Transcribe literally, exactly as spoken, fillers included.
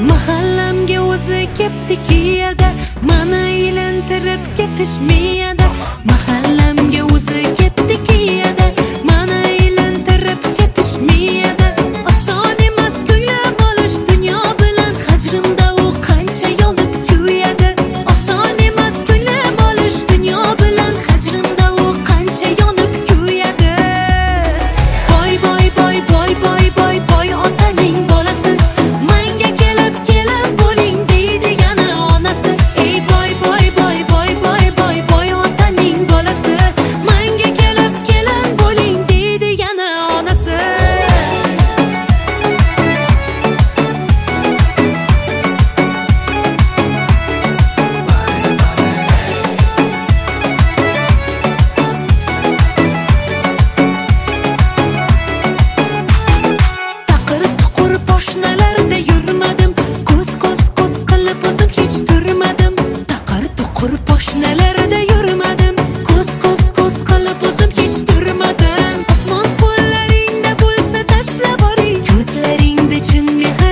Mahallamga o'zi kepti kiyada, mana ilintirib ketish miyada. Mahallamga o'zi kepti kiyada, mana ilintirib ketish miyada. Oson emas ko'nglim olish dunyo bilan, hajrimda u qancha yonib kuyadi. Oson emas ko'nglim olish dunyo bilan, hajrimda u qancha yonib kuyadi. Boy boy boy boy boy boy boy otaning bolasi, manga kelib kelin bo'ling deydi yana onasi. Ey boy boy boy boy boy boy boy otaning bolasi, manga kelib kelin bo'ling deydi yana onasi. Taqir tuqur poshnalarda yurmadim, ko'z ko'z ko'z qilib o'zim hech turmadim. Taqir tuqur poshnalarda yurmadim, ko'z ko'z ko'z qilib o'zim hech turmadim. Osmon qo'llaringda bo'lsa tashlab boring, ko'zlaringda chin mehr